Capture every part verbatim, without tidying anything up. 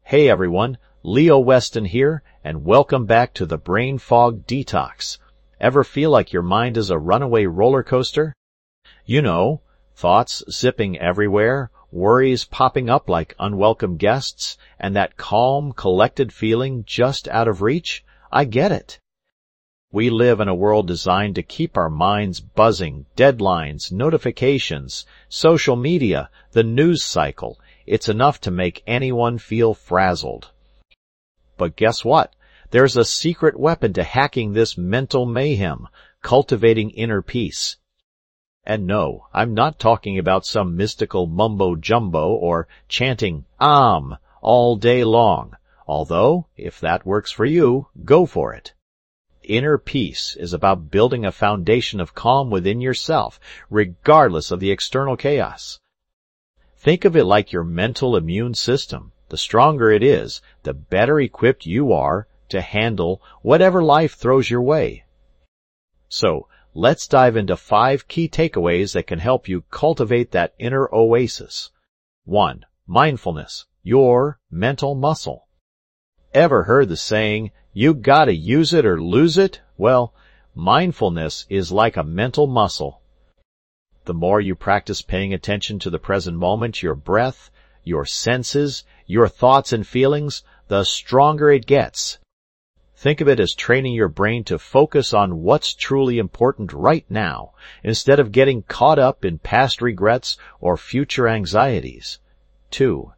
Hey everyone, Leo Weston here, and welcome back to the Brain Fog Detox. Ever feel like your mind is a runaway roller coaster? You know, thoughts zipping everywhere, worries popping up like unwelcome guests, and that calm, collected feeling just out of reach? I get it. We live in a world designed to keep our minds buzzing, deadlines, notifications, social media, the news cycle. It's enough to make anyone feel frazzled. But guess what? There's a secret weapon to hacking this mental mayhem, cultivating inner peace. And no, I'm not talking about some mystical mumbo-jumbo or chanting Om all day long, although, if that works for you, go for it. Inner peace is about building a foundation of calm within yourself, regardless of the external chaos. Think of it like your mental immune system. The stronger it is, the better equipped you are to handle whatever life throws your way. So, let's dive into five key takeaways that can help you cultivate that inner oasis. One. Mindfulness, your mental muscle. Ever heard the saying, you gotta use it or lose it? Well, mindfulness is like a mental muscle. The more you practice paying attention to the present moment, your breath, your senses, your thoughts and feelings, the stronger it gets. Think of it as training your brain to focus on what's truly important right now, instead of getting caught up in past regrets or future anxieties. Two.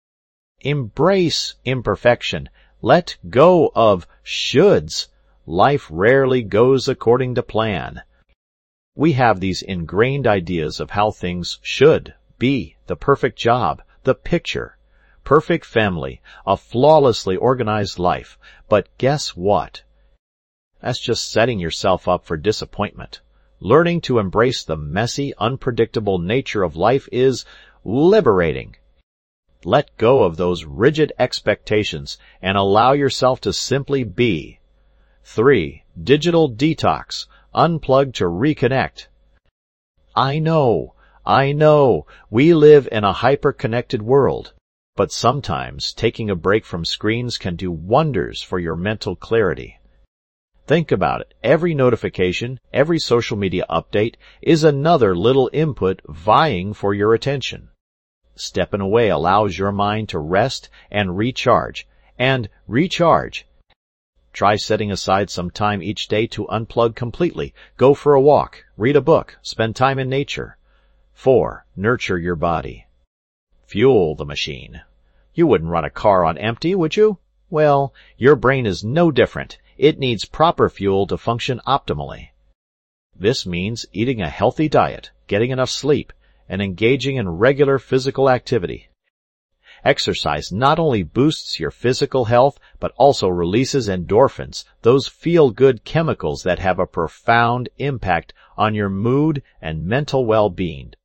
Embrace imperfection. Let go of shoulds. Life rarely goes according to plan. We have these ingrained ideas of how things should be, the perfect job, the picture, perfect family, a flawlessly organized life. But guess what? That's just setting yourself up for disappointment. Learning to embrace the messy, unpredictable nature of life is liberating. Let go of those rigid expectations and allow yourself to simply be. Three. Digital detox. Unplug to reconnect. I know, I know, we live in a hyper-connected world, but sometimes taking a break from screens can do wonders for your mental clarity. Think about it. Every notification, every social media update is another little input vying for your attention. Stepping away allows your mind to rest and recharge, and recharge. Try setting aside some time each day to unplug completely. Go for a walk, read a book, spend time in nature. Four. Nurture your body. Fuel the machine. You wouldn't run a car on empty, would you? Well, your brain is no different. It needs proper fuel to function optimally. This means eating a healthy diet, getting enough sleep, and engaging in regular physical activity. Exercise not only boosts your physical health, but also releases endorphins, those feel-good chemicals that have a profound impact on your mood and mental well-being.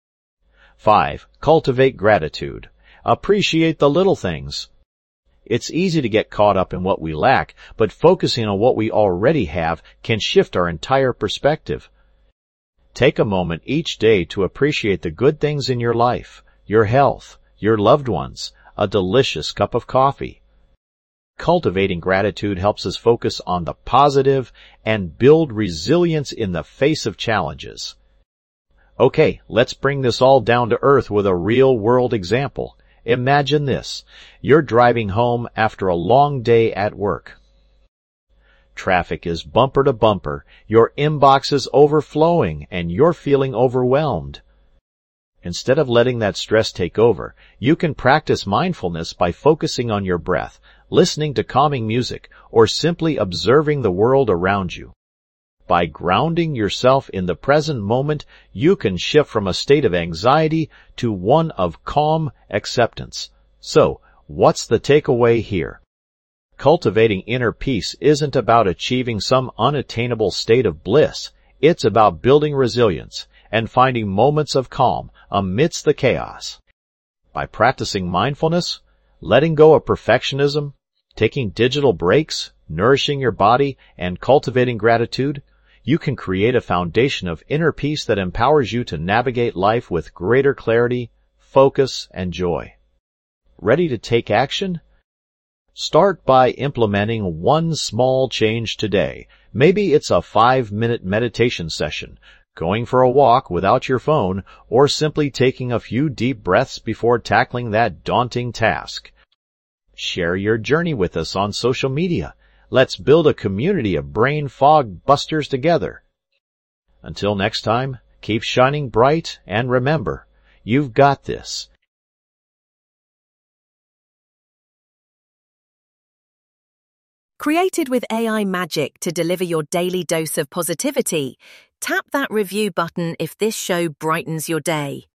Five. Cultivate gratitude. Appreciate the little things. It's easy to get caught up in what we lack, but focusing on what we already have can shift our entire perspective. Take a moment each day to appreciate the good things in your life, your health, your loved ones, a delicious cup of coffee. Cultivating gratitude helps us focus on the positive and build resilience in the face of challenges. Okay, let's bring this all down to earth with a real-world example. Imagine this. You're driving home after a long day at work. Traffic is bumper to bumper, your inbox is overflowing, and you're feeling overwhelmed. Instead of letting that stress take over, you can practice mindfulness by focusing on your breath, listening to calming music, or simply observing the world around you. By grounding yourself in the present moment, you can shift from a state of anxiety to one of calm acceptance. So, what's the takeaway here? Cultivating inner peace isn't about achieving some unattainable state of bliss. It's about building resilience and finding moments of calm amidst the chaos. By practicing mindfulness, letting go of perfectionism, taking digital breaks, nourishing your body, and cultivating gratitude, you can create a foundation of inner peace that empowers you to navigate life with greater clarity, focus, and joy. Ready to take action? Start by implementing one small change today. Maybe it's a five-minute meditation session, going for a walk without your phone, or simply taking a few deep breaths before tackling that daunting task. Share your journey with us on social media. Let's build a community of brain fog busters together. Until next time, keep shining bright, and remember, you've got this. Created with A I magic to deliver your daily dose of positivity, tap that review button if this show brightens your day.